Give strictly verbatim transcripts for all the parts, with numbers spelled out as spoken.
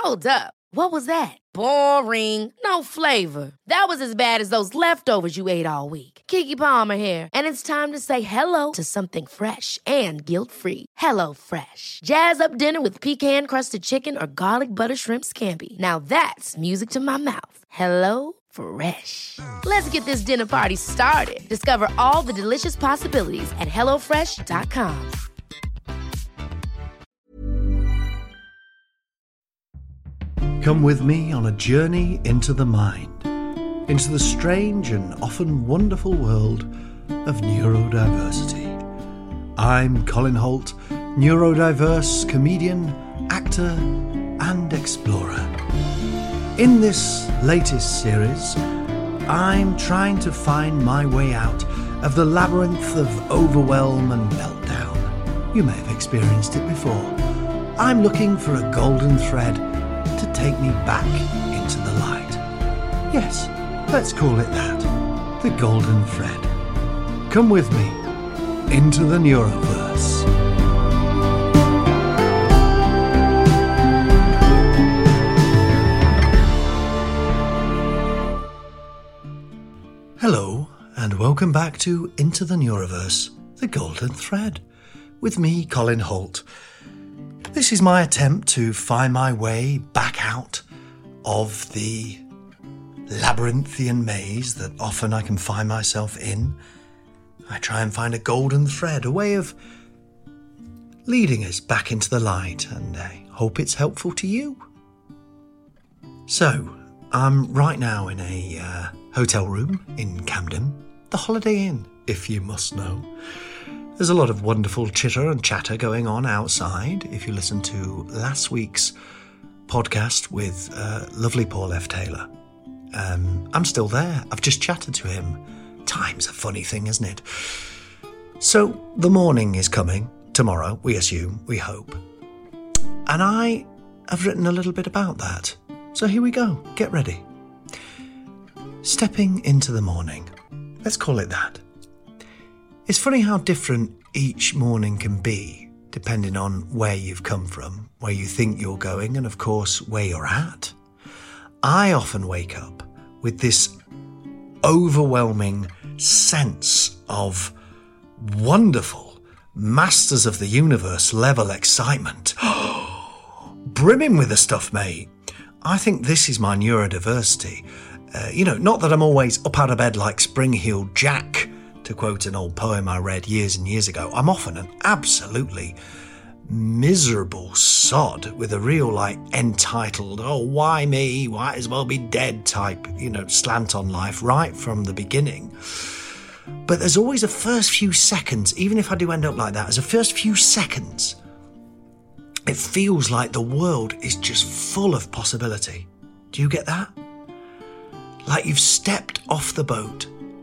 Hold up. What was that? Boring. No flavor. That was as bad as those leftovers you ate all week. Keke Palmer here, and it's time to say hello to something fresh and guilt-free. Hello Fresh. Jazz up dinner with pecan-crusted chicken or garlic butter shrimp scampi. Now that's music to my mouth. Hello Fresh. Let's get this dinner party started. Discover all the delicious possibilities at hello fresh dot com. Come with me on a journey into the mind, into the strange and often wonderful world of neurodiversity. I'm Colin Holt, neurodiverse comedian, actor, and explorer. In this latest series, I'm trying to find my way out of the labyrinth of overwhelm and meltdown. You may have experienced it before. I'm looking for a golden thread to take me back into the light. Yes, let's call it that. The golden thread. Come with me into the Neuroverse. Hello, and welcome back to Into the Neuroverse, the golden thread, with me, Colin Holt. This is my attempt to find my way back out of the labyrinthian maze that often I can find myself in. I try and find a golden thread, a way of leading us back into the light, and I hope it's helpful to you. So, I'm right now in a uh, hotel room in Camden, the Holiday Inn, if you must know. There's a lot of wonderful chitter and chatter going on outside. If you listen to last week's podcast with uh, lovely Paul F. Taylor, um, I'm still there. I've just chatted to him. Time's a funny thing, isn't it? So the morning is coming tomorrow, we assume, we hope. And I have written a little bit about that. So here we go. Get ready. Stepping into the morning. Let's call it that. It's funny how different each morning can be, depending on where you've come from, where you think you're going, and of course, where you're at. I often wake up with this overwhelming sense of wonderful Masters of the Universe level excitement. Brimming with the stuff, mate. I think this is my neurodiversity. Uh, you know, not that I'm always up out of bed like Spring-Heeled Jack, to quote an old poem I read years and years ago. I'm often an absolutely miserable sod with a real, like, entitled, oh, why me? Might as well be dead type, you know, slant on life right from the beginning. But there's always a first few seconds, even if I do end up like that, as a first few seconds, it feels like the world is just full of possibility. Do you get that? Like you've stepped off the boat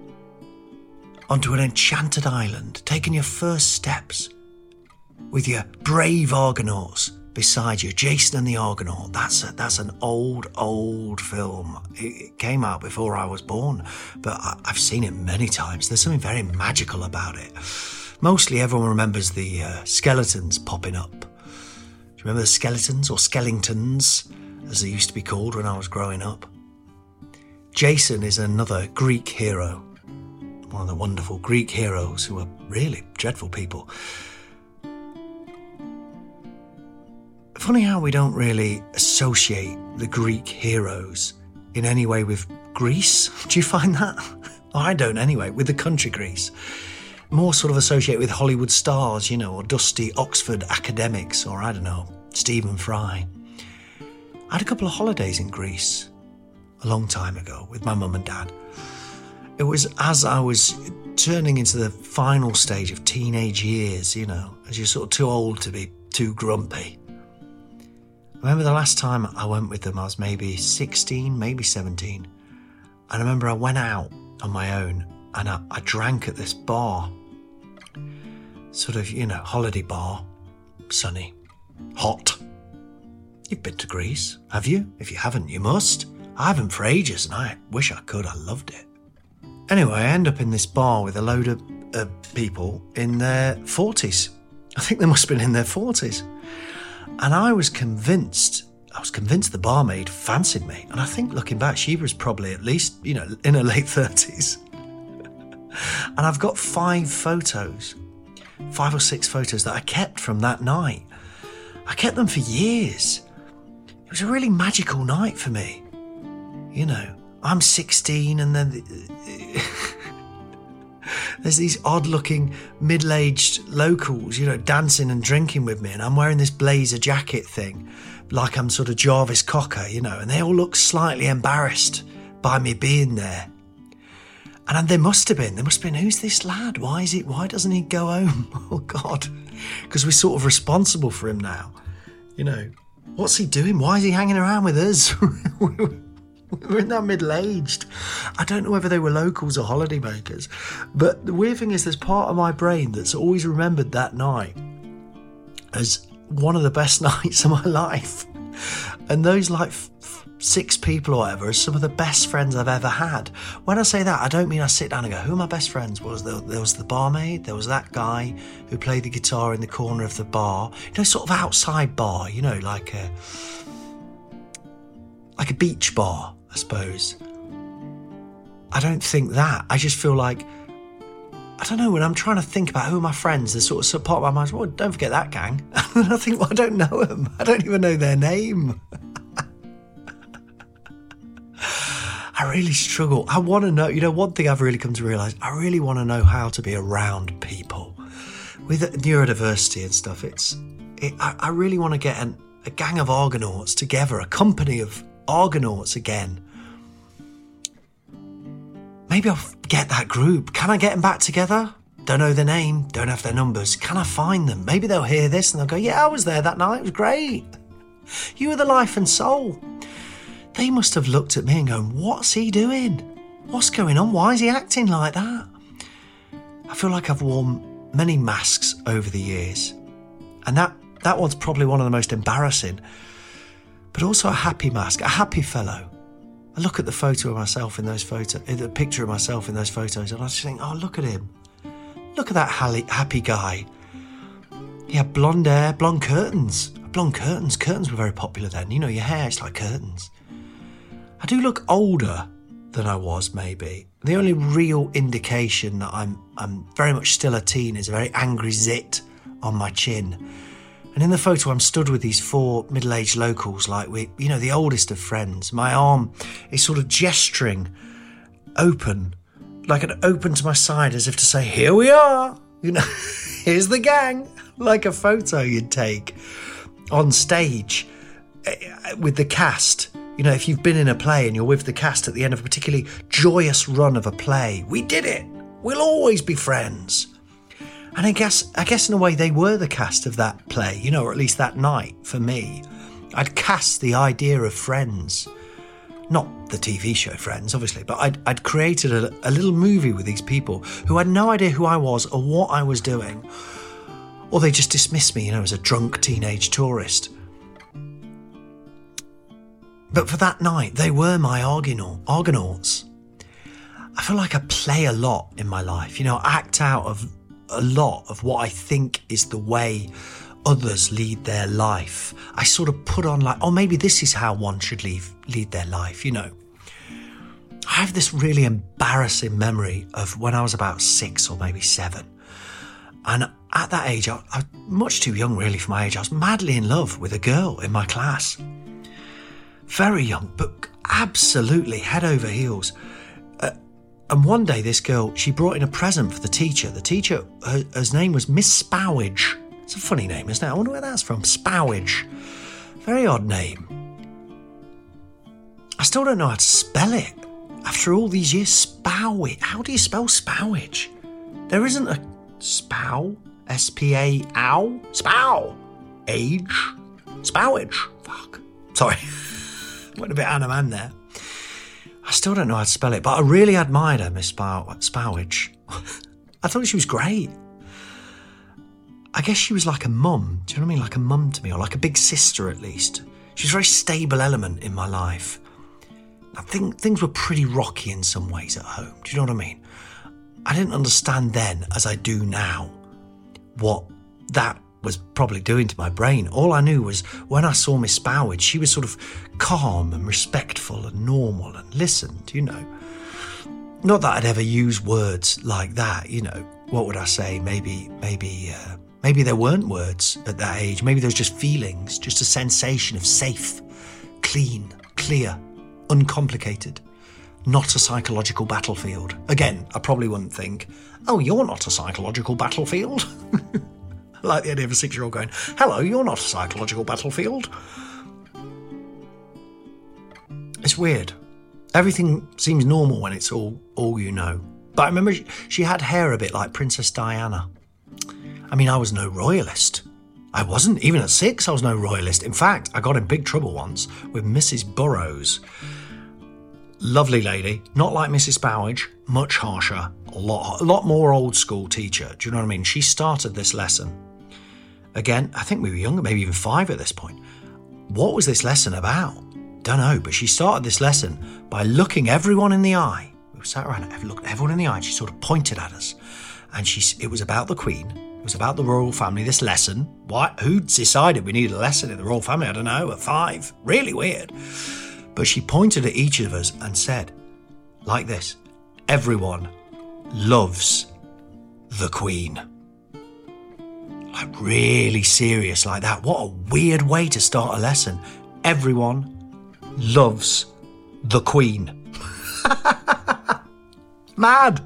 onto an enchanted island, taking your first steps with your brave Argonauts beside you, Jason and the Argonaut. That's a, that's an old, old film. It, it came out before I was born, but I, I've seen it many times. There's something very magical about it. Mostly everyone remembers the uh, skeletons popping up. Do you remember the skeletons, or skellingtons, as they used to be called when I was growing up? Jason is another Greek hero. One of the wonderful Greek heroes who are really dreadful people. Funny how we don't really associate the Greek heroes in any way with Greece. Do you find that? Well, I don't anyway, with the country Greece. More sort of associate with Hollywood stars, you know, or dusty Oxford academics, or I don't know, Stephen Fry. I had a couple of holidays in Greece a long time ago with my mum and dad. It was as I was turning into the final stage of teenage years, you know, as you're sort of too old to be too grumpy. I remember the last time I went with them, I was maybe sixteen, maybe seventeen. And I remember I went out on my own and I, I drank at this bar. Sort of, you know, holiday bar. Sunny. Hot. You've been to Greece, have you? If you haven't, you must. I haven't for ages and I wish I could. I loved it. Anyway, I end up in this bar with a load of uh, people in their forties. I think they must have been in their forties. And I was convinced I was convinced the barmaid fancied me. And I think looking back, she was probably at least, you know, in her late thirties. And I've got five photos, five or six photos that I kept from that night. I kept them for years. It was a really magical night for me. You know, I'm sixteen and then there's these odd-looking middle-aged locals, you know, dancing and drinking with me, and I'm wearing this blazer jacket thing, like I'm sort of Jarvis Cocker, you know, and they all look slightly embarrassed by me being there. And they must have been. They must have been, who's this lad? Why is it? Why doesn't he go home? Oh, God. Because we're sort of responsible for him now. You know, what's he doing? Why is he hanging around with us? We're in that middle-aged. I don't know whether they were locals or holidaymakers. But the weird thing is there's part of my brain that's always remembered that night as one of the best nights of my life. And those like f- six people or whatever are some of the best friends I've ever had. When I say that, I don't mean I sit down and go, who are my best friends? Well, there, there was the barmaid, there was that guy who played the guitar in the corner of the bar. You know, sort of outside bar, you know, like a, like a beach bar, I suppose. I don't think that. I just feel like, I don't know, when I'm trying to think about who are my friends, there's sort of some part of my mind, well, don't forget that gang. And I think, well, I don't know them. I don't even know their name. I really struggle. I want to know, you know, one thing I've really come to realise, I really want to know how to be around people. With neurodiversity and stuff, it's, it, I, I really want to get an, a gang of Argonauts together, a company of Argonauts again. Maybe I'll get that group. Can I get them back together? Don't know their name, don't have their numbers. Can I find them? Maybe they'll hear this and they'll go, yeah, I was there that night. It was great. You were the life and soul. They must have looked at me and gone, what's he doing? What's going on? Why is he acting like that? I feel like I've worn many masks over the years. And that, that one's probably one of the most embarrassing. But also a happy mask, a happy fellow. I look at the photo of myself in those photos, the picture of myself in those photos, and I just think, oh, look at him. Look at that happy guy. He had blonde hair, blonde curtains. Blonde curtains. Curtains were very popular then. You know, your hair, it's like curtains. I do look older than I was, maybe. The only real indication that I'm I'm very much still a teen is a very angry zit on my chin. And in the photo, I'm stood with these four middle-aged locals, like we, you know, the oldest of friends. My arm is sort of gesturing open, like an open to my side, as if to say, here we are, you know, here's the gang, like a photo you'd take on stage with the cast. You know, if you've been in a play and you're with the cast at the end of a particularly joyous run of a play, we did it. We'll always be friends. And I guess, I guess in a way they were the cast of that play, you know, or at least that night for me. I'd cast the idea of Friends. Not the T V show Friends, obviously, but I'd, I'd created a, a little movie with these people who had no idea who I was or what I was doing. Or they just dismissed me, you know, as a drunk teenage tourist. But for that night, they were my Argonaut, Argonauts. I feel like I play a lot in my life, you know, act out of a lot of what I think is the way others lead their life. I sort of put on like, oh, maybe this is how one should lead, lead their life, you know. I have this really embarrassing memory of when I was about six or maybe seven. And at that age, I, I was much too young really for my age. I was madly in love with a girl in my class. Very young, but absolutely head over heels. Uh, and one day this girl, she brought in a present for the teacher. The teacher, her, her name was Miss Spowage. It's a funny name, isn't it? I wonder where that's from. Spowage. Very odd name. I still don't know how to spell it. After all these years, Spowage. How do you spell Spowage? There isn't a spow. S P A ow. Spow. Age. Spowage. Fuck. Sorry. Went a bit Anna Man there. I still don't know how to spell it, but I really admired her, Miss Spow- Spowage. I thought she was great. I guess she was like a mum. Do you know what I mean? Like a mum to me, or like a big sister at least. She was a very stable element in my life. I think things were pretty rocky in some ways at home. Do you know what I mean? I didn't understand then, as I do now, what that was probably doing to my brain. All I knew was when I saw Miss Spowage, she was sort of calm and respectful and normal and listened, you know. Not that I'd ever use words like that, you know. What would I say? Maybe, maybe, uh, maybe there weren't words at that age. Maybe there was just feelings, just a sensation of safe, clean, clear, uncomplicated. Not a psychological battlefield. Again, I probably wouldn't think, oh, you're not a psychological battlefield. I like the idea of a six-year-old going, hello, you're not a psychological battlefield. It's weird. Everything seems normal when it's all, all you know. But I remember she had hair a bit like Princess Diana. I mean, I was no royalist. I wasn't. Even at six, I was no royalist. In fact, I got in big trouble once with Missus Burrows. Lovely lady, not like Missus Spowage, much harsher, a lot, a lot more old school teacher. Do you know what I mean? She started this lesson. Again, I think we were younger, maybe even five at this point. What was this lesson about? Don't know, but she started this lesson by looking everyone in the eye. We sat around and looked everyone in the eye and she sort of pointed at us. And she, it was about the Queen. It was about the royal family, this lesson. What? Who decided we needed a lesson in the royal family? I don't know, at five. Really weird. But she pointed at each of us and said, like this, everyone loves the Queen. Like really serious like that. What a weird way to start a lesson. Everyone loves the Queen. Mad.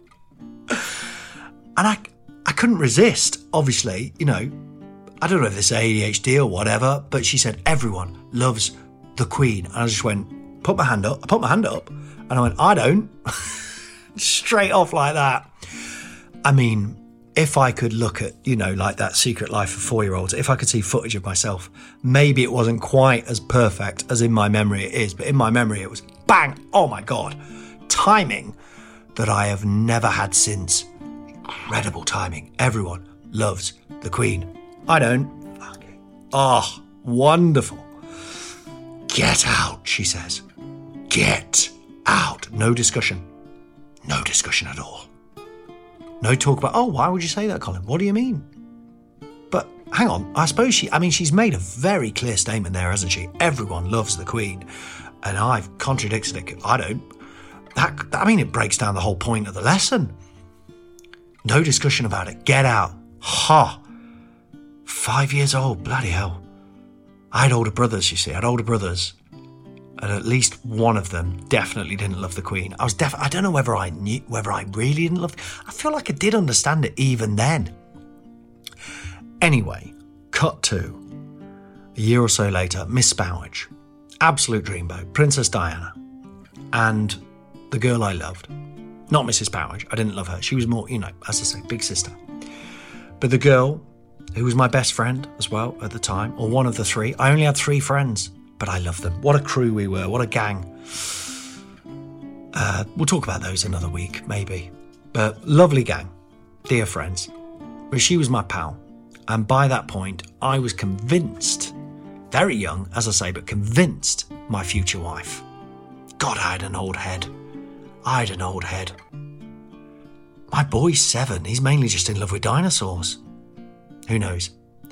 And I, I couldn't resist, obviously, you know. I don't know if this is A D H D or whatever, but she said, everyone loves the Queen. And I just went, put my hand up. I put my hand up and I went, I don't. Straight off like that. I mean, if I could look at, you know, like that Secret Life of Four-Year-Olds, if I could see footage of myself, maybe it wasn't quite as perfect as in my memory it is, but in my memory it was bang, oh my God, timing that I have never had since. Incredible timing. Everyone loves the Queen. I don't. Oh, wonderful. Get out, she says. Get out. No discussion. No discussion at all. No talk about, oh, why would you say that, Colin? What do you mean? But hang on, I suppose she, I mean, she's made a very clear statement there, hasn't she? Everyone loves the Queen. And I've contradicted it. I don't. That, I mean, it breaks down the whole point of the lesson. No discussion about it. Get out. Ha. Five years old. Bloody hell. I had older brothers, you see. I had older brothers. And at least one of them definitely didn't love the Queen. I was def- I don't know whether I knew, whether I really didn't love. I feel like I did understand it even then. Anyway, cut to a year or so later, Miss Spowage, absolute dreamboat, Princess Diana, and the girl I loved, not Missus Spowage. I didn't love her. She was more, you know, as I say, big sister. But the girl who was my best friend as well at the time, or one of the three. I only had three friends. But I loved them. What a crew we were. What a gang. Uh, we'll talk about those another week, maybe. But lovely gang. Dear friends. But she was my pal. And by that point, I was convinced, very young, as I say, but convinced my future wife. God, I had an old head. I had an old head. My boy's seven. He's mainly just in love with dinosaurs. Who knows?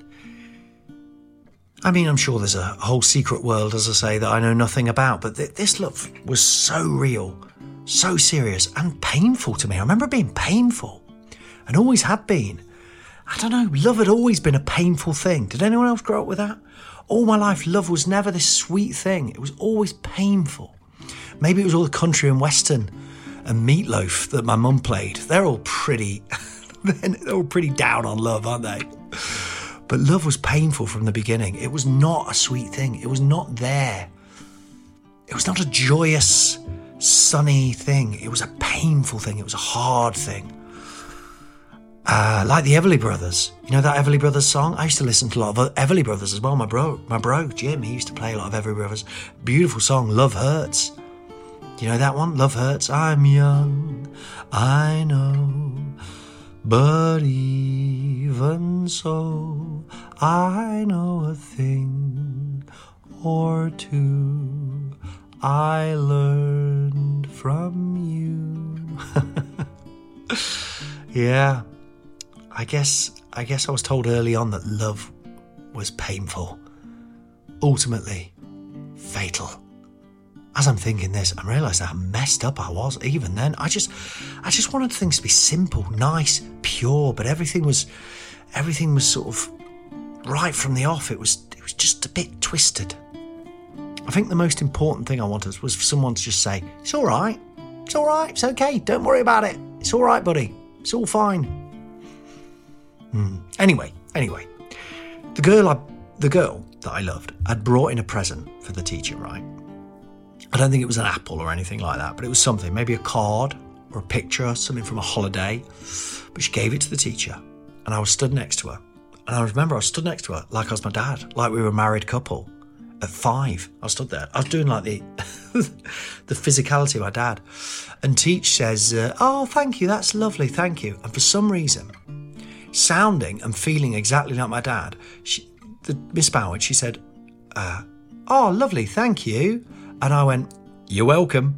I mean, I'm sure there's a whole secret world, as I say, that I know nothing about, but th- this love was so real, so serious and painful to me. I remember it being painful and always had been. I don't know, love had always been a painful thing. Did anyone else grow up with that? All my life, love was never this sweet thing. It was always painful. Maybe it was all the country and western and Meatloaf that my mum played. They're all pretty, they're all pretty down on love, aren't they? But love was painful from the beginning. It was not a sweet thing. It was not there. It was not a joyous, sunny thing. It was a painful thing. It was a hard thing. Uh, like the Everly Brothers. You know that Everly Brothers song? I used to listen to a lot of Everly Brothers as well. My bro, my bro, Jim, he used to play a lot of Everly Brothers. Beautiful song, Love Hurts. Do you know that one? Love Hurts. I'm young, I know. But even so, I know a thing or two I learned from you. Yeah, I guess I guess I was told early on that love was painful. Ultimately, fatal. As I'm thinking this, I'm realising how messed up I was even then. I just I just wanted things to be simple, nice, pure, but everything was everything was sort of right from the off. It was it was just a bit twisted. I think the most important thing I wanted was for someone to just say, it's all right, it's all right, it's okay, don't worry about it. It's all right, buddy, it's all fine. Hmm. Anyway, anyway, the girl I, the girl that I loved had brought in a present for the teacher, right? I don't think it was an apple or anything like that, but it was something, maybe a card or a picture, something from a holiday. But she gave it to the teacher, and I was stood next to her. And I remember I was stood next to her like I was my dad, like we were a married couple. At five, I stood there. I was doing like the the physicality of my dad. And Teach says, uh, oh, thank you, that's lovely, thank you. And for some reason, sounding and feeling exactly like my dad, she, the Miss Boward, she said, uh, oh, lovely, thank you. And I went, you're welcome.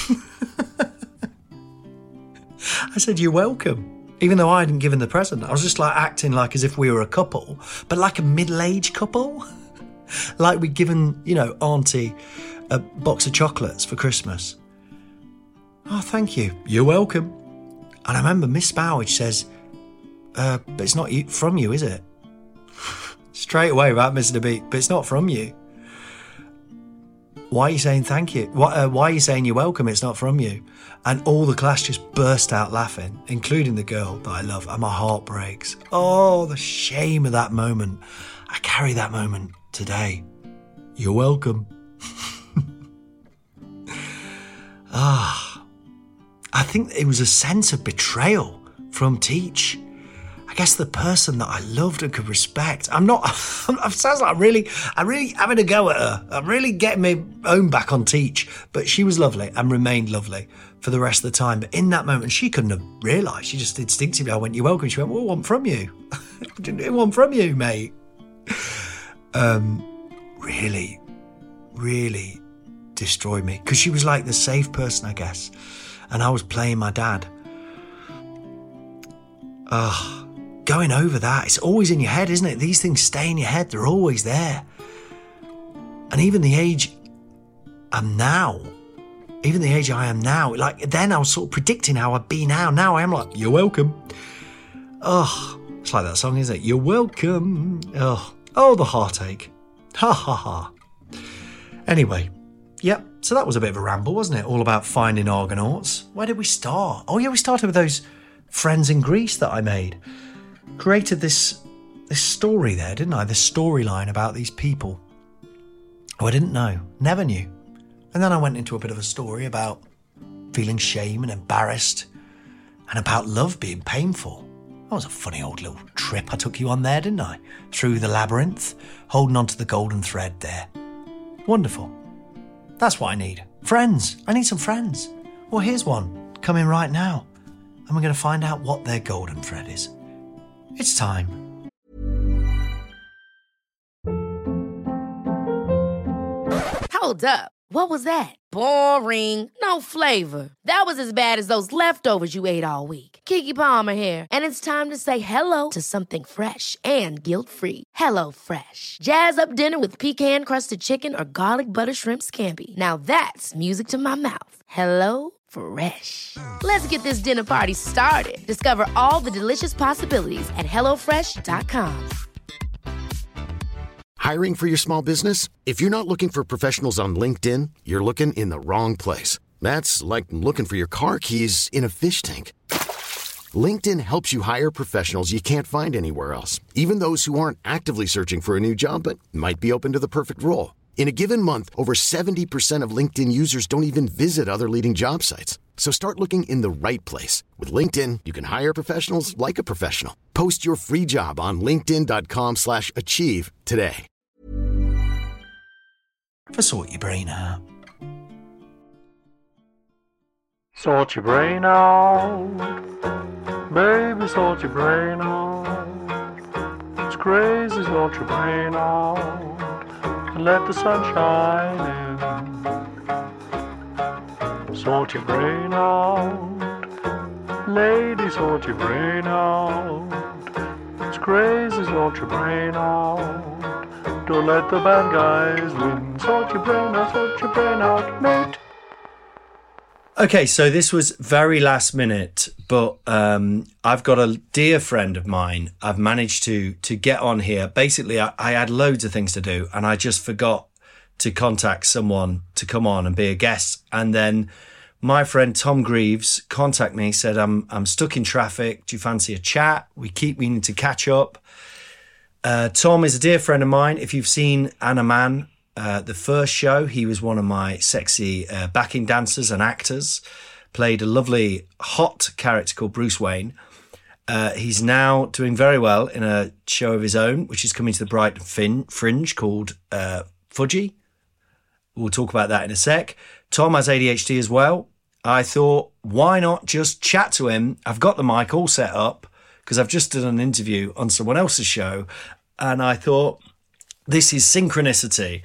I said, you're welcome. Even though I hadn't given the present. I was just like acting like as if we were a couple, but like a middle-aged couple. Like we'd given, you know, Auntie a box of chocolates for Christmas. Oh, thank you. You're welcome. And I remember Miss Bowage says, uh, but it's not you, from you, is it? Straight away without missing a beat, but it's not from you. Why are you saying thank you? Why, uh, why are you saying you're welcome? It's not from you. And all the class just burst out laughing, including the girl that I love, and my heart breaks. Oh, the shame of that moment. I carry that moment today. You're welcome. Ah, I think it was a sense of betrayal from Teach. I guess the person that I loved and could respect. I'm not, it sounds like I'm really, I'm really having a go at her. I'm really getting my own back on Teach. But she was lovely and remained lovely for the rest of the time. But in that moment, she couldn't have realised. She just instinctively, I went, you're welcome. She went, well, one from you. One from you, mate. Um, really, really destroyed me. Because she was like the safe person, I guess. And I was playing my dad. Ugh. Going over that, it's always in your head, isn't it? These things stay in your head. They're always there. And even the age I'm now, even the age I am now, like then I was sort of predicting how I'd be now. Now I am like, you're welcome. Oh, it's like that song, isn't it? You're welcome. Oh, oh, the heartache. Ha ha ha. Anyway, yep. So that was a bit of a ramble, wasn't it? All about finding Argonauts. Where did we start? Oh yeah, we started with those friends in Greece that I made. Created this this story there, didn't I? This storyline about these people who I didn't know, never knew. And then I went into a bit of a story about feeling shame and embarrassed and about love being painful. That was a funny old little trip I took you on there, didn't I? Through the labyrinth, holding on to the golden thread there. Wonderful. That's what I need. Friends. I need some friends. Well, here's one coming right now. And we're going to find out what their golden thread is. It's time. Hold up. What was that? Boring. No flavor. That was as bad as those leftovers you ate all week. Keke Palmer here. And it's time to say hello to something fresh and guilt-free. Hello Fresh. Jazz up dinner with pecan-crusted chicken or garlic butter shrimp scampi. Now that's music to my mouth. Hello Fresh. Let's get this dinner party started. Discover all the delicious possibilities at hello fresh dot com. Hiring for your small business? If you're not looking for professionals on LinkedIn, you're looking in the wrong place. That's like looking for your car keys in a fish tank. LinkedIn helps you hire professionals you can't find anywhere else, even those who aren't actively searching for a new job but might be open to the perfect role. In a given month, over seventy percent of LinkedIn users don't even visit other leading job sites. So start looking in the right place. With LinkedIn, you can hire professionals like a professional. Post your free job on linkedin.com slash achieve today. Ever sort your brain out? Sort your brain out. Baby, sort your brain out. It's crazy, sort your brain out. And let the sun shine in. Sort your brain out. Lady, sort your brain out. It's crazy, sort your brain out. Don't let the bad guys win. Sort your brain out, sort your brain out, mate. Okay, so this was very last minute, but um, I've got a dear friend of mine. I've managed to to get on here. Basically, I, I had loads of things to do, and I just forgot to contact someone to come on and be a guest. And then my friend Tom Greaves contacted me, said, I'm I'm stuck in traffic. Do you fancy a chat? We keep meaning to catch up. Uh, Tom is a dear friend of mine. If you've seen Anna Man, Uh, the first show, he was one of my sexy uh, backing dancers and actors, played a lovely hot character called Bruce Wayne. Uh, he's now doing very well in a show of his own, which is coming to the Brighton fin- Fringe called uh, Fudgy. We'll talk about that in a sec. Tom has A D H D as well. I thought, why not just chat to him? I've got the mic all set up because I've just done an interview on someone else's show, and I thought, this is synchronicity.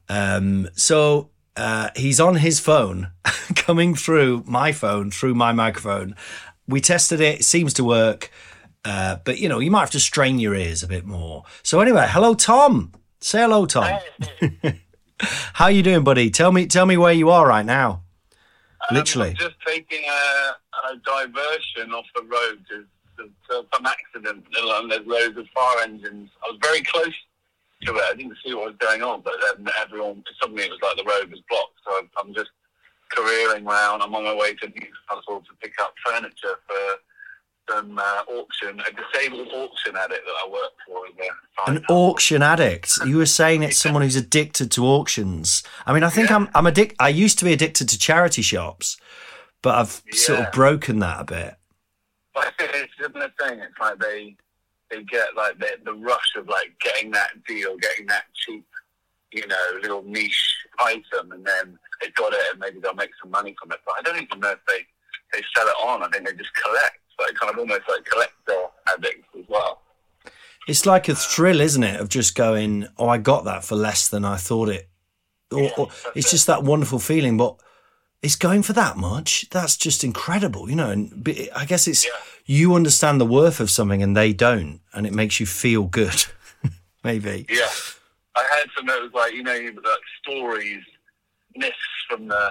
Um, so uh, he's on his phone, coming through my phone, through my microphone. We tested it. It seems to work. Uh, but, you know, you might have to strain your ears a bit more. So anyway, hello, Tom. Say hello, Tom. Hey. How you doing, buddy? Tell me tell me where you are right now. Um, Literally. I'm just taking a, a diversion off the road to, to, to some accident, and there's loads of fire engines. I was very close to it. I didn't see what was going on, but then everyone, suddenly it was like the road was blocked. So I'm, I'm just careering around. I'm on my way to Newcastle to pick up furniture for some uh, auction, a disabled auction addict that I work for. In An auction addict? You were saying it's someone who's addicted to auctions. I mean, I think yeah. I'm I'm addic- I used to be addicted to charity shops, but I've yeah. sort of broken that a bit. But it's just the thing. It's like they they get like the, the rush of like getting that deal, getting that cheap, you know, little niche item, and then they've got it, and maybe they'll make some money from it. But I don't even know if they, they sell it on. I think they just collect, like kind of almost like collector addicts as well. It's like a thrill, isn't it, of just going, oh, I got that for less than I thought it. Or, Yeah, or it's just that wonderful feeling, but it's going for that much. That's just incredible, you know. And I guess it's Yeah. you understand the worth of something and they don't, and it makes you feel good. Maybe. Yeah, I heard some that was like, you know, like stories, myths from the,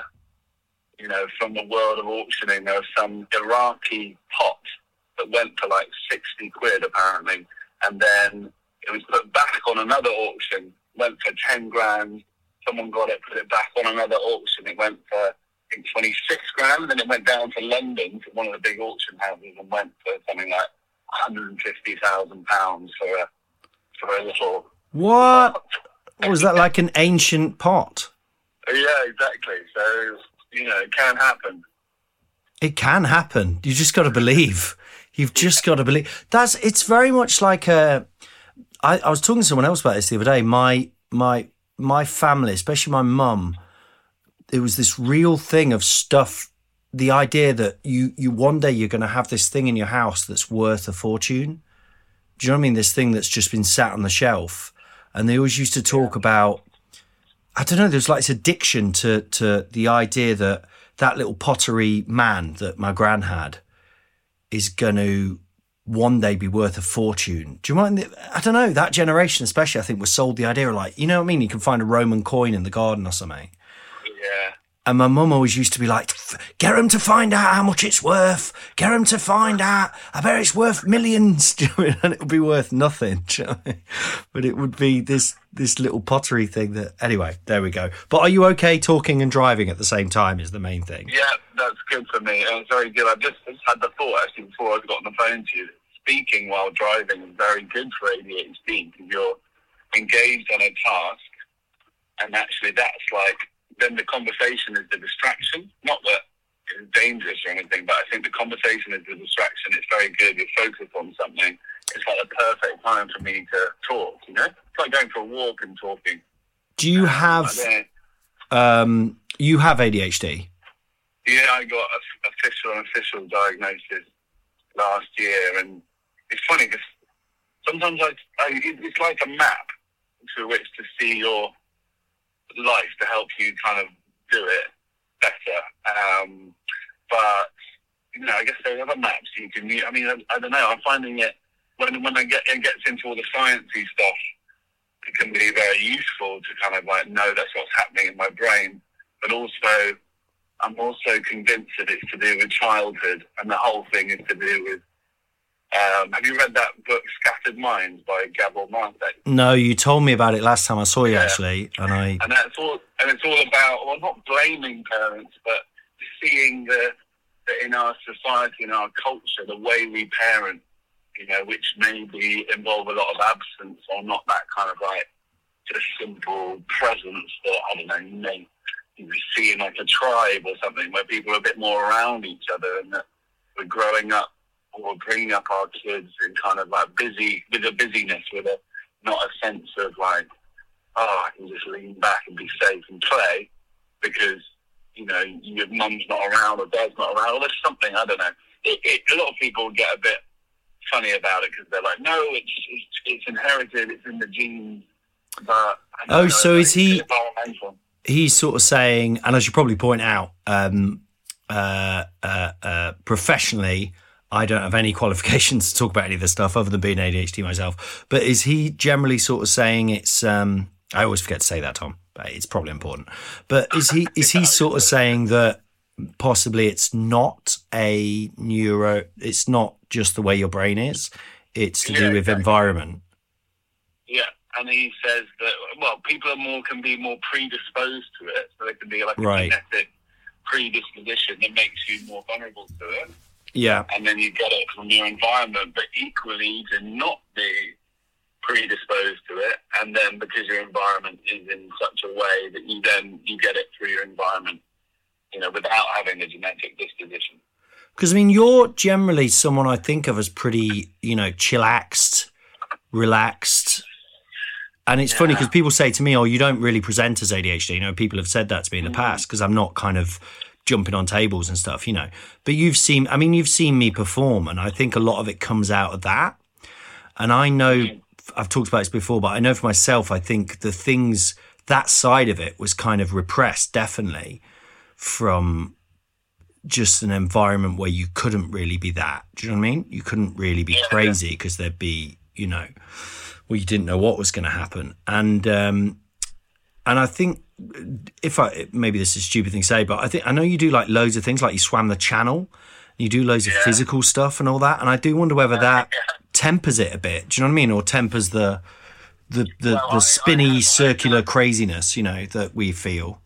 you know, from the world of auctioning. There was some Iraqi pot that went for like sixty quid apparently, and then it was put back on another auction, went for ten grand. Someone got it, put it back on another auction. It went for, I think, twenty-six grand, and then it went down to London to one of the big auction houses and went for something like one hundred fifty thousand pounds for a for a little. What? What was that, like an ancient pot? Yeah, exactly. So, you know, it can happen. It can happen. You just got to believe. You've just got to believe. That's. It's very much like a. I, I was talking to someone else about this the other day. My my my family, especially my mum, it was this real thing of stuff. The idea that you you one day you're going to have this thing in your house that's worth a fortune. Do you know what I mean? This thing that's just been sat on the shelf, and they always used to talk about. I don't know. There's like this addiction to to the idea that that little pottery man that my gran had is going to one day be worth a fortune. Do you mind? I don't know. That generation, especially, I think, was sold the idea of like, you know what I mean? You can find a Roman coin in the garden or something. Yeah. And my mum always used to be like, get them to find out how much it's worth. Get them to find out. I bet it's worth millions. Do you know what I mean? And it would be worth nothing. Do you know what I mean? But it would be this this little pottery thing that... Anyway, there we go. But are you okay talking and driving at the same time is the main thing? Yeah, that's good for me. It was very good. I just, just had the thought, actually, before I got on the phone to you, that speaking while driving is very good for A D H D because you're engaged on a task, and actually that's like... then the conversation is the distraction. Not that it's dangerous or anything, but I think the conversation is the distraction. It's very good. You're focused on something. It's like the perfect time for me to talk, you know? It's like going for a walk and talking. Do you have... Um, you have A D H D? Yeah, I got a official and official diagnosis last year, and it's funny because sometimes I, I, it's like a map through which to see your life to help you kind of do it better. Um, but, you know, I guess there are other maps you can use. I mean, I, I don't know. I'm finding it when when I get it gets into all the sciencey stuff, it can be very useful to kind of like know that's what's happening in my brain. But also, I'm also convinced that it's to do with childhood, and the whole thing is to do with. Um, have you read that book, Scattered Minds, by Gabor Mate? No, you told me about it last time I saw you, yeah. actually, and I. And that's all. And it's all about, well, not blaming parents, but seeing the, the in our society, in our culture, the way we parent, you know, which maybe involve a lot of absence or not that kind of like just simple presence that I don't know, you may you see in like a tribe or something where people are a bit more around each other, and that we're growing up. Or bringing up our kids in kind of like busy, with a busyness, with a not a sense of like, oh, I can just lean back and be safe and play because, you know, your mum's not around or dad's not around, or there's something, I don't know. It, it, a lot of people get a bit funny about it because they're like, no, it's, it's it's inherited, it's in the genes. But oh, know, so is he? Environmental. He's sort of saying, and as you probably point out, um, uh, uh, uh, professionally. I don't have any qualifications to talk about any of this stuff other than being A D H D myself. But is he generally sort of saying it's, um, I always forget to say that, Tom, but it's probably important. But is he is he sort of saying that possibly it's not a neuro, it's not just the way your brain is, it's to yeah, do with exactly. environment? Yeah, and he says that, well, people are more can be more predisposed to it. So there can be like a right. genetic predisposition that makes you more vulnerable to it. Yeah. And then you get it from your environment, but equally to not be predisposed to it. And then because your environment is in such a way that you then, you get it through your environment, you know, without having a genetic disposition. Because, I mean, you're generally someone I think of as pretty, you know, chillaxed, relaxed. And it's yeah. funny because people say to me, oh, you don't really present as A D H D. You know, people have said that to me in the mm-hmm. past because I'm not kind of jumping on tables and stuff, you know. But you've seen, I mean, you've seen me perform, and I think a lot of it comes out of that. And I know, I've talked about this before, but I know for myself, I think the things, that side of it was kind of repressed, definitely, from just an environment where you couldn't really be that. Do you know what I mean? You couldn't really be crazy because there'd be, you know, well, you didn't know what was going to happen. And, um, and I think, if I maybe this is a stupid thing to say, but I think I know you do like loads of things, like you swam the channel, you do loads yeah. of physical stuff and all that, and I do wonder whether that yeah. tempers it a bit. Do you know what I mean, or tempers the the the, well, the spinny I, I, circular I, I, craziness, you know, that we feel.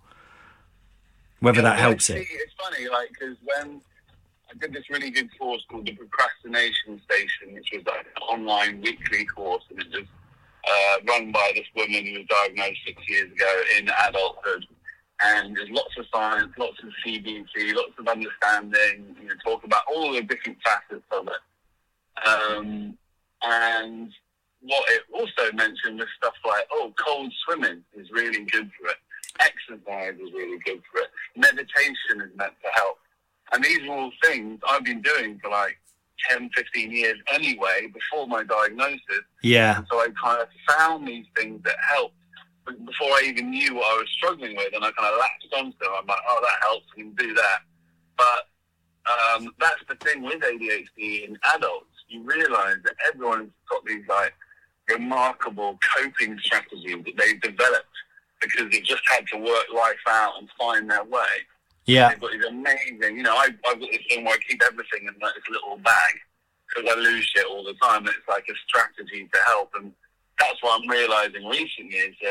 Whether yeah, that helps see, it. It's funny, like because when I did this really good course called the Procrastination Station, which was like an online weekly course, and it was. Uh, run by this woman who was diagnosed six years ago in adulthood, and there's lots of science, lots of C B T, lots of understanding. You know, talk about all the different facets of it. Um, and what it also mentioned was stuff like, oh, cold swimming is really good for it. Exercise is really good for it. Meditation is meant to help. And these are all things I've been doing for like ten, fifteen years anyway, before my diagnosis. Yeah. And so I kind of found these things that helped before I even knew what I was struggling with, and I kind of latched onto them. I'm like, oh, that helps, I can do that. But um, that's the thing with A D H D in adults. You realise that everyone's got these like remarkable coping strategies that they've developed because they've just had to work life out and find their way. Yeah. They've got these amazing, you know, I, I've got this thing where I keep everything in like this little bag because I lose shit all the time. And it's like a strategy to help. And that's what I'm realising recently is that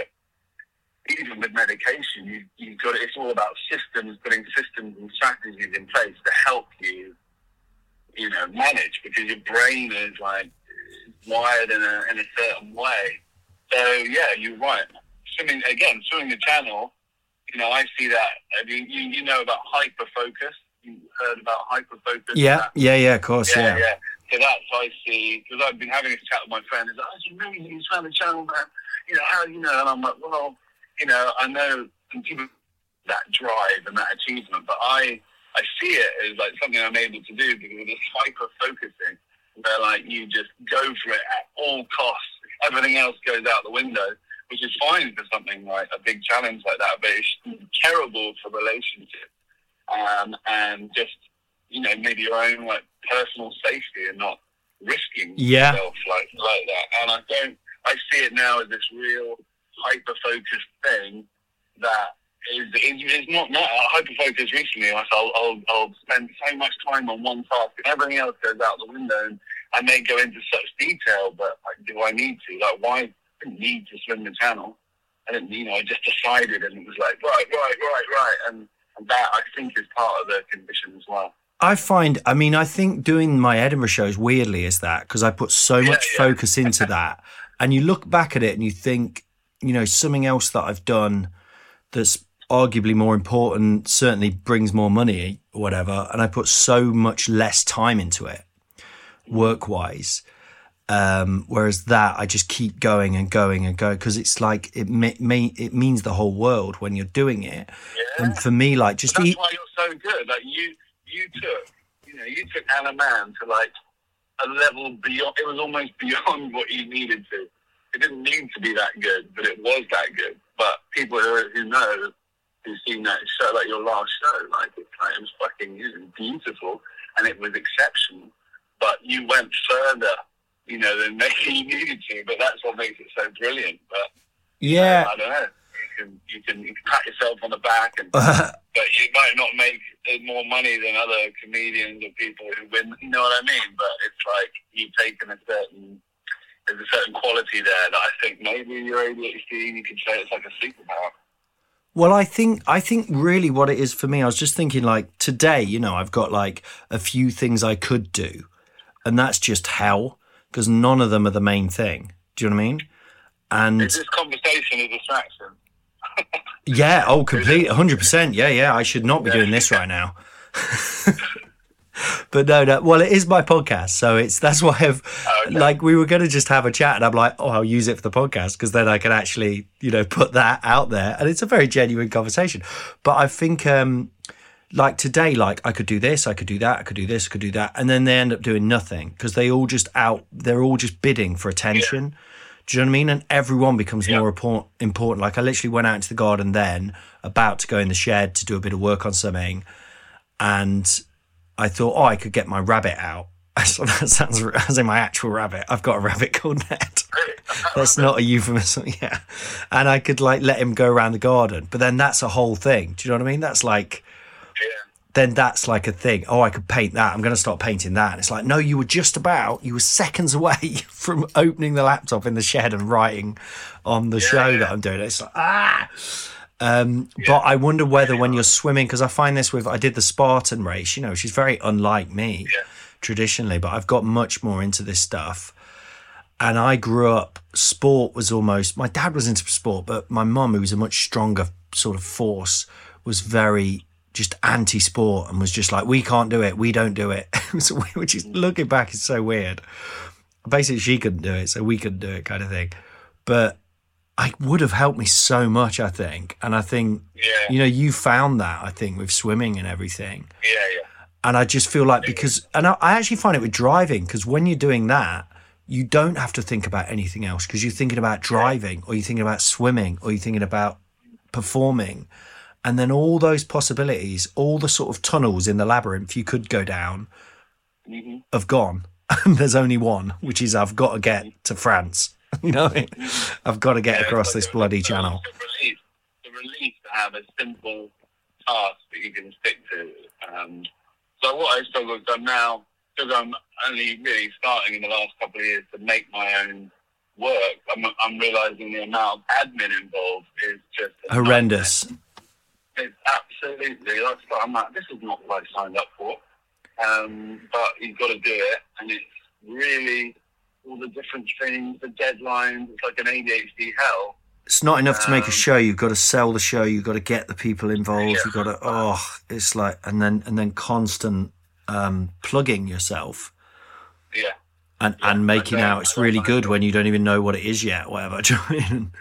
even with medication, you, you've got it, it's all about systems, putting systems and strategies in place to help you, you know, manage because your brain is like wired in a, in a certain way. So, yeah, you're right. Swimming, again, swimming the channel, you know, I see that. I mean, you, you know about hyperfocus. You heard about hyperfocus? Yeah, yeah, yeah, of course, yeah. Yeah, yeah. So that's I see, because I've been having this chat with my friend. He's like, oh, you really you swam the channel, man. You know, how you know? And I'm like, well, you know, I know people that drive and that achievement, but I, I see it as like something I'm able to do because of this hyper-focusing where like you just go for it at all costs. Everything else goes out the window, which is fine for something like a big challenge like that, but it's terrible for relationships um, and just, you know, maybe your own like personal safety and not risking yeah. yourself like like that. And I don't. I see it now as this real hyper-focused thing that is is not now. Hyper-focused recently, like I'll, I'll I'll spend so much time on one task and everything else goes out the window. And I may go into such detail, but like, do I need to? Like, why? I didn't need to swim the channel. I didn't, you know, I just decided, and it was like, right, right, right, right. And, and that, I think, is part of the condition as well. I find, I mean, I think doing my Edinburgh shows weirdly is that, because I put so yeah, much yeah. focus into that. And you look back at it and you think, you know, something else that I've done that's arguably more important, certainly brings more money or whatever. And I put so much less time into it, work-wise. Um, whereas that, I just keep going and going and going, because it's like it may, may it means the whole world when you're doing it. Yeah. And for me, like just but that's eat. why you're so good. Like you, you took, you know, you took Anna Mann to like a level beyond. It was almost beyond what you needed to. It didn't need to be that good, but it was that good. But people who, who know, who've seen that show, like your last show, like it's like it was fucking it was beautiful and it was exceptional. But you went further, you know, than maybe you needed to, but that's what makes it so brilliant. But Yeah. uh, I don't know. You can, you can you can pat yourself on the back, and but you might not make more money than other comedians or people who win. You know what I mean? But it's like you've taken a certain there's a certain quality there that I think maybe your A D H D, you could say it's like a superpower. Well, I think I think really what it is for me, I was just thinking like today, you know, I've got like a few things I could do, and that's just hell. Because none of them are the main thing. Do you know what I mean? And is this conversation a distraction? yeah, oh, complete, one hundred percent. Yeah, yeah. I should not be doing this right now. But no, no. Well, it is my podcast, so it's that's why I've oh, okay. like we were going to just have a chat, and I'm like, oh, I'll use it for the podcast because then I can actually, you know, put that out there, and it's a very genuine conversation. But I think. um Like today, like I could do this, I could do that, I could do this, I could do that. And then they end up doing nothing because they all just out, they're all just bidding for attention. Yeah. Do you know what I mean? And everyone becomes yeah. more important. Like I literally went out into the garden then, about to go in the shed to do a bit of work on something. And I thought, oh, I could get my rabbit out. So that sounds as in my actual rabbit. I've got a rabbit called Ned. That's not a euphemism, yeah. And I could like let him go around the garden. But then that's a whole thing. Do you know what I mean? That's like... Yeah. Then that's like a thing. Oh, I could paint that. I'm going to start painting that. And it's like, no, you were just about, you were seconds away from opening the laptop in the shed and writing on the yeah, show yeah. that I'm doing. It's like, ah. Um, yeah. But I wonder whether yeah. when you're swimming, because I find this with, I did the Spartan race, you know, she's very unlike me yeah. traditionally, but I've got much more into this stuff. And I grew up, sport was almost, my dad was into sport, but my mum, who was a much stronger sort of force, was very... just anti-sport and was just like, we can't do it, we don't do it. Which is, looking back, is so weird. Basically, she couldn't do it, so we couldn't do it kind of thing. But I would have helped me so much, I think. And I think, yeah. you know, you found that, I think, with swimming and everything. Yeah, yeah. And I just feel like because, and I, I actually find it with driving, because when you're doing that, you don't have to think about anything else because you're thinking about driving or you're thinking about swimming or you're thinking about performing. And then all those possibilities, all the sort of tunnels in the labyrinth you could go down mm-hmm. have gone. And there's only one, which is I've got to get to France. You know what I mean? I've got to get yeah, across like this a, bloody a, channel. It's a relief, it's a relief to have a simple task that you can stick to. Um, so what I struggle with I'm now, because I'm only really starting in the last couple of years to make my own work, I'm, I'm realising the amount of admin involved is just... horrendous. Nightmare. It's absolutely, like, I'm like, this is not what I signed up for. Um, but you've got to do it, and it's really all the different things, the deadlines, it's like an A D H D hell. It's not enough um, to make a show, you've got to sell the show, you've got to get the people involved, yeah. you've got to, oh, it's like, and then and then constant um, plugging yourself. Yeah. And, yeah, and making out it's really good when you don't even know what it is yet, whatever. Do you know what I mean?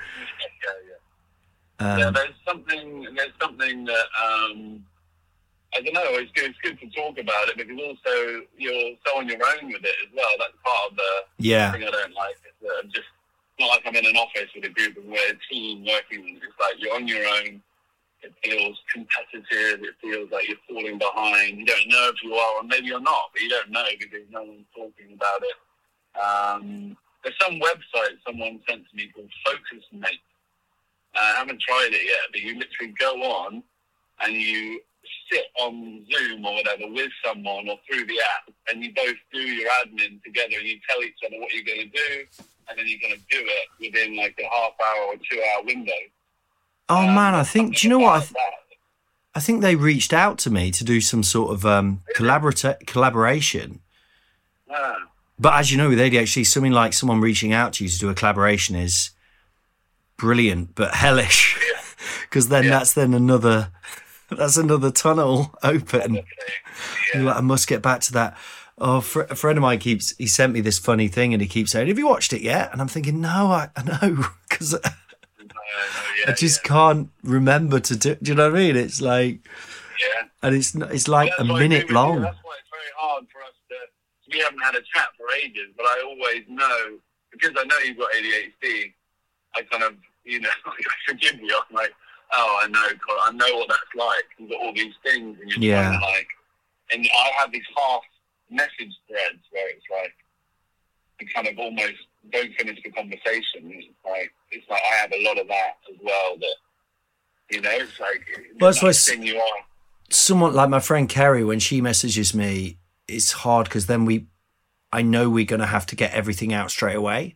Um, yeah, there's something. There's something that um, I don't know. It's good. It's good to talk about it because also you're so on your own with it as well. That's part of the yeah. thing I don't like. It's uh, just not like I'm in an office with a group of a team working. It's like you're on your own. It feels competitive. It feels like you're falling behind. You don't know if you are, or maybe you're not, but you don't know because no one's talking about it. Um, there's some website someone sent to me called Focus Mate. Uh, I haven't tried it yet, but you literally go on and you sit on Zoom or whatever with someone or through the app, and you both do your admin together, and you tell each other what you're going to do, and then you're going to do it within like a half hour or two hour window. Oh um, man, I think. Do you know what? I, th- that. I think they reached out to me to do some sort of um, collaborata- collaboration. Ah. But as you know, with A D H D, something like someone reaching out to you to do a collaboration is brilliant, but hellish, because then Yeah. that's then another that's another tunnel open. Yeah. You're like, I must get back to that. Oh, fr- a friend of mine keeps he sent me this funny thing, and he keeps saying, "Have you watched it yet?" And I'm thinking, "No, I, I know," because Uh, yeah, I just yeah. can't remember to do. Do you know what I mean? It's like, Yeah. and it's not, it's like That's a why I agree minute with you. long. That's why it's very hard for us to. We haven't had a chat for ages, but I always know, because I know you've got A D H D. I kind of, you know, forgive me. I'm like, oh, I know, I know what that's like. You've got all these things, and you're Yeah. trying to like, and I have these half message threads where it's like, you kind of almost don't finish the conversation. It's like, it's like I have a lot of that as well. That, you know, it's like, Well, the that's why next s- thing you are. Someone like my friend Kerry, when she messages me, it's hard because then we, I know we're going to have to get everything out straight away.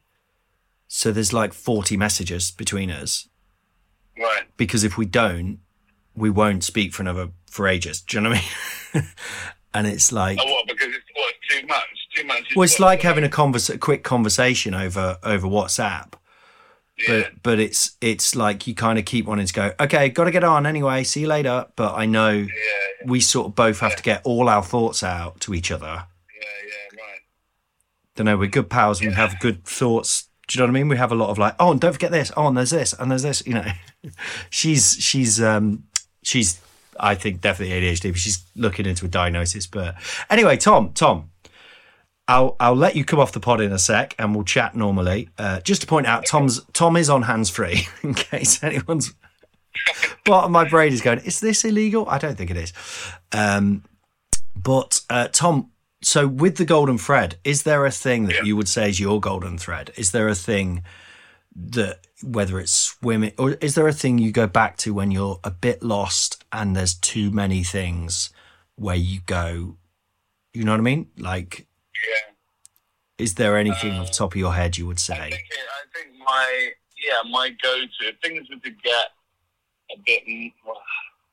So there's like forty messages between us, Right. because if we don't, we won't speak for another, for ages. Do you know what I mean? And it's like, Oh, what? Because it's what, too much. Too much. is well, it's what- like having a converse, a quick conversation over, over WhatsApp. Yeah. But but it's it's like you kind of keep wanting to go, okay, got to get on anyway, see you later. But I know yeah, yeah, we sort of both have to get all our thoughts out to each other. yeah, yeah, right. Don't know, we're good pals and we have good thoughts. Do you know what I mean? We have a lot of like, oh, and don't forget this. Oh, and there's this, and there's this. You know, she's she's um she's I think definitely A D H D, but she's looking into a diagnosis. But anyway, Tom, Tom. I'll I'll let you come off the pod in a sec, and we'll chat normally. Uh, just to point out, Tom's Tom is on hands free in case anyone's part of my brain is going, is this illegal? I don't think it is. Um, but uh, Tom, so with the golden thread, is there a thing that Yeah. you would say is your golden thread? Is there a thing that, whether it's swimming, or is there a thing you go back to when you're a bit lost and there's too many things where you go, you know what I mean? Like, Yeah. is there anything off the top of your head you would I say? think, it, I think my, yeah, my go-to, if things were to get a bit, mm, well,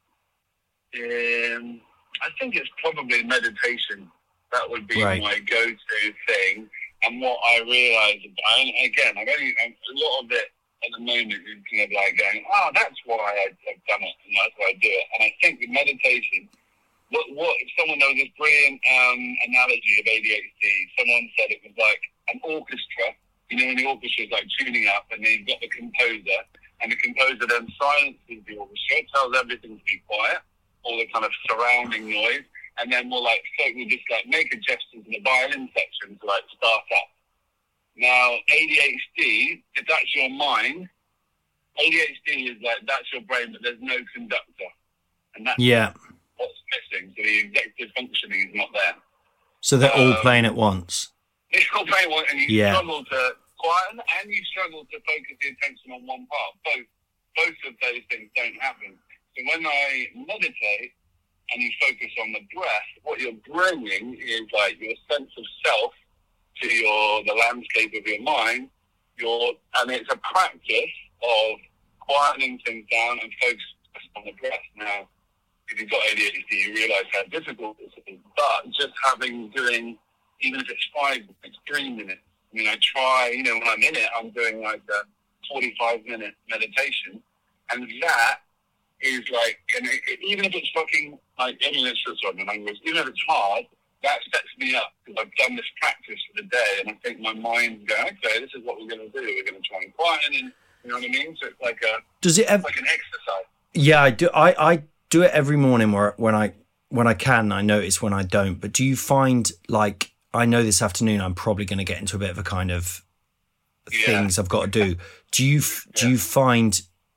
um, I think it's probably meditation. That would be Right. my go-to thing. And what I realise, and again, I've only, a lot of it at the moment is kind of like going, oh, that's why I, I've done it, and that's why I do it. And I think with meditation, what, what if someone knows this brilliant um, analogy of A D H D? Someone said it was like an orchestra. You know, when the orchestra is like tuning up, and then you've got the composer, and the composer then silences the orchestra, tells everything to be quiet, all the kind of surrounding noise, and then we'll like, so we'll just like make a gesture to the violin section to like start up. Now, A D H D, if that's your mind, A D H D is like, that's your brain, but there's no conductor. And that's Yeah. what's missing. So the executive functioning is not there. So they're all Um, playing at once. It's called brain work, and you Yeah. struggle to quieten, and you struggle to focus the attention on one part. Both, both of those things don't happen. So when I meditate and you focus on the breath, what you're bringing is like your sense of self to your the landscape of your mind. Your and it's a practice of quietening things down and focusing on the breath. Now, if you've got A D H D, you realise how difficult this is. But just having doing, even if it's five minutes, three minutes. I mean, I try. You know, when I'm in it, I'm doing like a forty-five minute meditation, and that is like, and it, it, even if it's fucking like, I mean, it's sorry, my language. Even if it's hard, that sets me up because I've done this practice for the day, and I think my mind's going, okay, this is what we're going to do. We're going to try and quieten, and you know what I mean. So it's like a Does it ever? like an exercise. Yeah, I do. I, I do it every morning where when I when I can. I notice when I don't. But do you find, like, I know this afternoon I'm probably going to get into a bit of a kind of Yeah. things I've got to do. Do you f do you find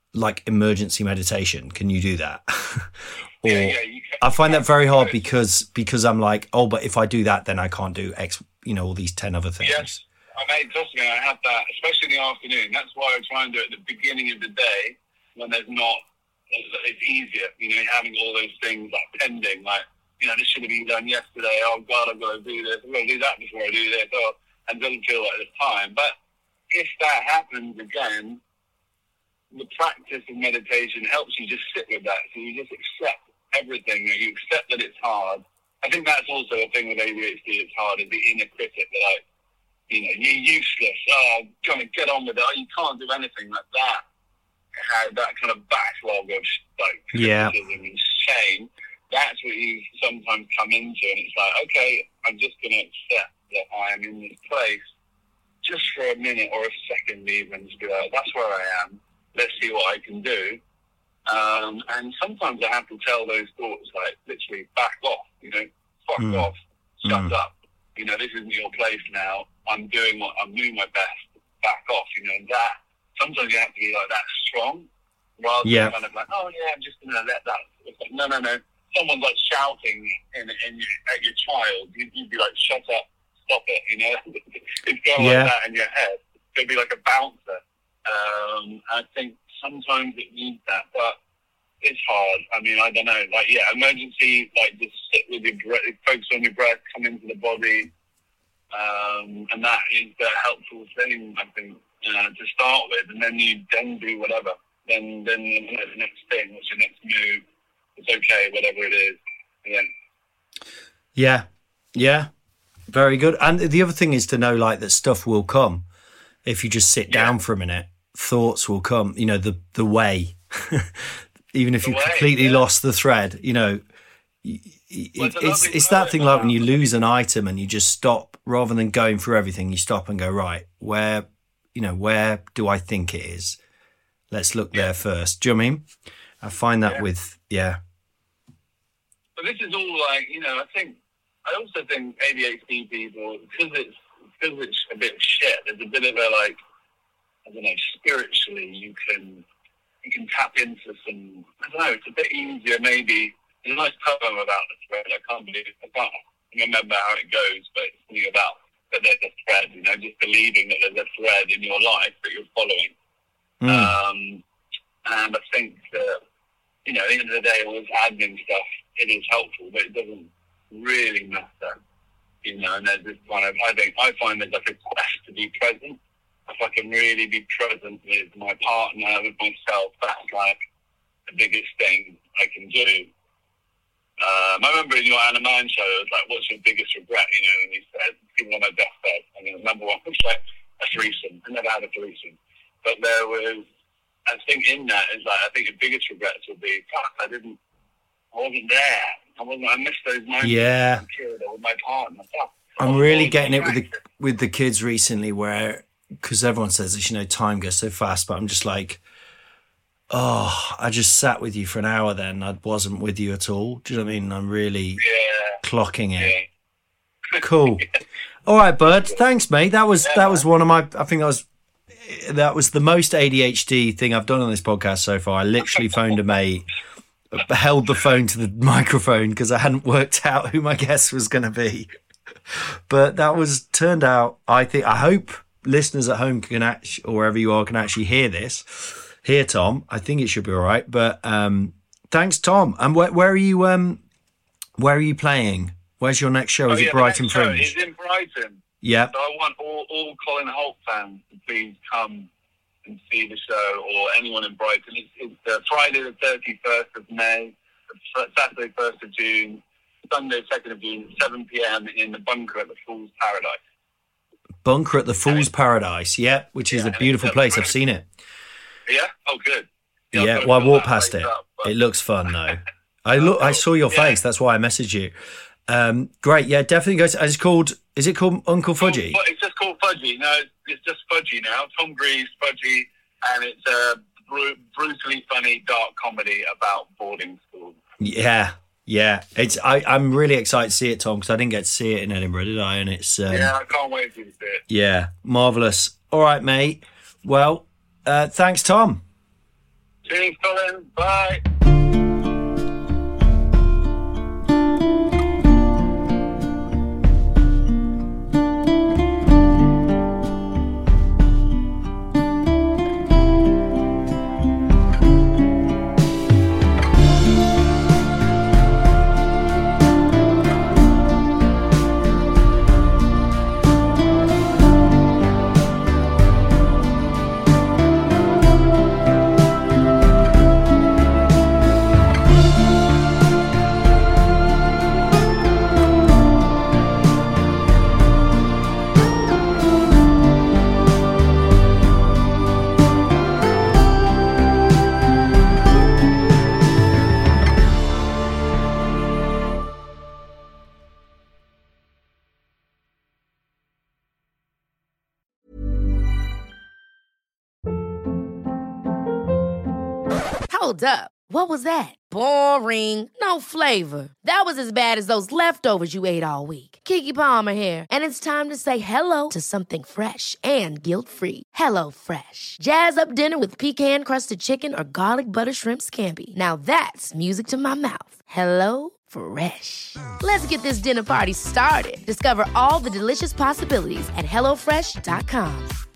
like emergency meditation? Can you do that? Or yeah, yeah, you can. I find that very hard because because I'm like, oh, but if I do that, then I can't do X, you know, all these ten other things. Yes, I mean, trust me, I have that, especially in the afternoon. That's why I try and do it at the beginning of the day when there's not, it's easier, you know, having all those things like pending, like, you know, this should have been done yesterday. Oh, God, I've got to do this. I've got to do that before I do this. Oh, and it doesn't feel like there's time. But if that happens again, the practice of meditation helps you just sit with that. So you just accept everything. You accept that it's hard. I think that's also a thing with A D H D. It's hard, is the inner critic that, like, you know, you're useless. Oh, kind of get on with it. Oh, you can't do anything like that. Had that kind of backlog of like yeah. criticism and shame. That's what you sometimes come into, and it's like, okay, I'm just going to accept that I am in this place just for a minute or a second, even to be like, that's where I am. Let's see what I can do. Um, and sometimes I have to tell those thoughts, like, literally, back off. You know, fuck mm. off, shut mm. up. You know, this isn't your place now. I'm doing what I'm doing my best. Back off. You know, and that. Sometimes you have to be like that strong, rather yeah. than kind of like, oh yeah, I'm just going to let that. It's like, no, no, no. Someone's like shouting in, in your, at your child. You'd, you'd be like, shut up, stop it. You know, it's going yeah. like that in your head. It'd be like a bouncer. Um, I think sometimes it needs that, but it's hard. I mean, I don't know. Like, yeah, emergency. Like, just sit with your breath, focus on your breath, come into the body, um, and that is the helpful thing, I think. Uh, to start with, and then you then do whatever. Then, then the next thing, what's your next move? It's okay, whatever it is. Yeah. Yeah, yeah, very good. And the other thing is to know, like, that stuff will come if you just sit yeah. down for a minute. Thoughts will come. You know, the the way, even if you completely yeah. lost the thread. You know, it, well, it's it's, it's that thing like when you lose an item and you just stop rather than going through everything. You stop and go, right, where. You know, where do I think it is? Let's look yeah. there first. Do you know what I mean? I find that yeah. with, yeah. But this is all like, you know, I think, I also think A D H D people, because it's, because it's a bit shit, there's a bit of a, like, I don't know, spiritually, you can, you can tap into some, I don't know, it's a bit easier maybe. There's a nice poem about the thread. I can't believe, I can't remember how it goes, but it's something about that there's a thread, you know, just believing that there's a thread in your life that you're following. Mm. Um, and I think that, you know, at the end of the day, all this admin stuff, it is helpful, but it doesn't really matter, you know, and there's this kind of, I think, I find there's like a quest to be present. If I can really be present with my partner, with myself, that's like the biggest thing I can do. Um, I remember in your Anna Man show, it was like, what's your biggest regret, you know, and you said, people on my deathbed. I mean, the number one was like a threesome. I never had a threesome. But there was, I think in that is like, I think the biggest regrets would be, fuck, I didn't, I wasn't there. I wasn't, I missed those moments yeah. with my partner. Fuck. I'm really getting it with the, with the kids recently where, because everyone says this, you know, time goes so fast, but I'm just like, oh, I just sat with you for an hour then. I wasn't with you at all. Do you know what I mean? I'm really yeah. clocking it. Yeah. Cool. yeah. All right, Bud. Thanks, mate. That was yeah, that man. was one of my. I think that was that was the most A D H D thing I've done on this podcast so far. I literally phoned a mate, held the phone to the microphone because I hadn't worked out who my guest was going to be. But that was turned out. I think. I hope listeners at home can actually, or wherever you are, can actually hear this. Here, Tom. I think it should be all right. But um, thanks, Tom. And where, where are you? Um, where are you playing? Where's your next show? Oh, Is yeah, it Brighton Fringe? It's in Brighton. Yeah. So I want all, all Colin Holt fans to please come and see the show, or anyone in Brighton. It's, it's uh, Friday the thirty-first of May, Saturday first of June, Sunday second of June, seven p.m. in the Bunker at the Fool's Paradise. Bunker at the Fool's Paradise, yeah, which is yeah, a beautiful place. I've seen it. Yeah? Oh, good. Yeah, yeah well, I walked past it. Up, it looks fun, though. I look. I saw your face. Yeah. That's why I messaged you. Um, great. Yeah, definitely go. To, it's called. Is it called Uncle Fudgy? It's just called Fudgy. No, it's just Fudgy now. Tom Greaves, Fudgy, and it's a br- brutally funny dark comedy about boarding schools. Yeah, yeah. It's. I, I'm really excited to see it, Tom, because I didn't get to see it in Edinburgh, did I? And it's. Um, yeah, I can't wait for you to see it. Yeah, marvelous. All right, mate. Well, uh, thanks, Tom. Cheers, Colin. Bye. Hold up. What was that? Boring. No flavor. That was as bad as those leftovers you ate all week. Keke Palmer here, and it's time to say hello to something fresh and guilt-free. Hello Fresh. Jazz up dinner with pecan-crusted chicken or garlic butter shrimp scampi. Now that's music to my mouth. Hello Fresh. Let's get this dinner party started. Discover all the delicious possibilities at hello fresh dot com.